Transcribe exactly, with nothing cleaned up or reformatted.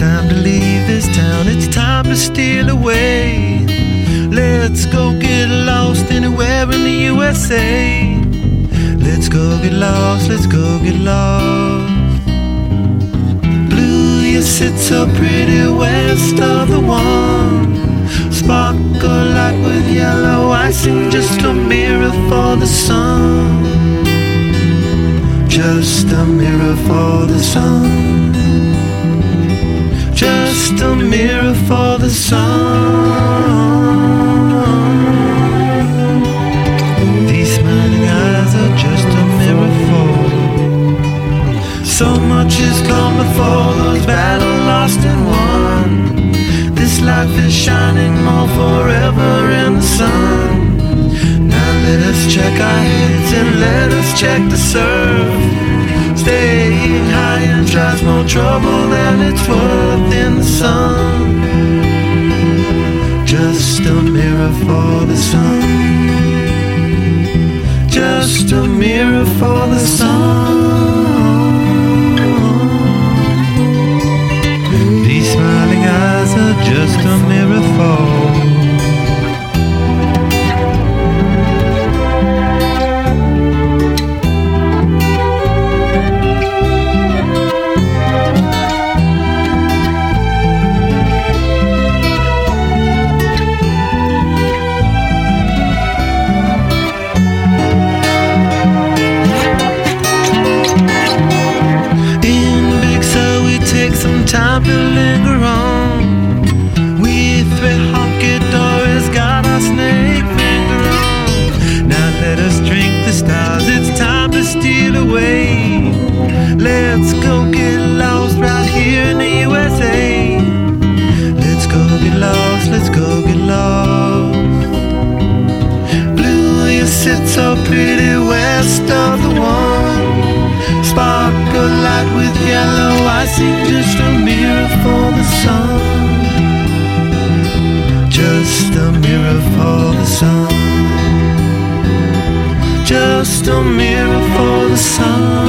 time to leave this town, it's time to steal away. Let's go get lost anywhere in the U S A. Let's go get lost, let's go get lost. Blue, you sit so pretty west of the one. Sparkle like with yellow icing, just a mirror for the sun. Just a mirror for the sun. Just a mirror for the sun. These smiling eyes are just a mirror for. So much has come before, those battles lost and won. This life is shining more forever in the sun. Now let us check our heads and let us check the surf. Staying high and tries more trouble than it's worth in the sun. Just a mirror for the sun. Just a mirror for the sun. These smiling eyes are just a mirror for. Time to linger on. We three honky-dories got our snake finger on. Now let us drink the stars, it's time to steal away. Let's go get lost right here in the U S A. Let's go get lost, let's go get lost. Blue, you sit so pretty west of the one. Sparkle light with yellow icing, just a mirror for the sun. Just a mirror for the sun. Just a mirror for the sun.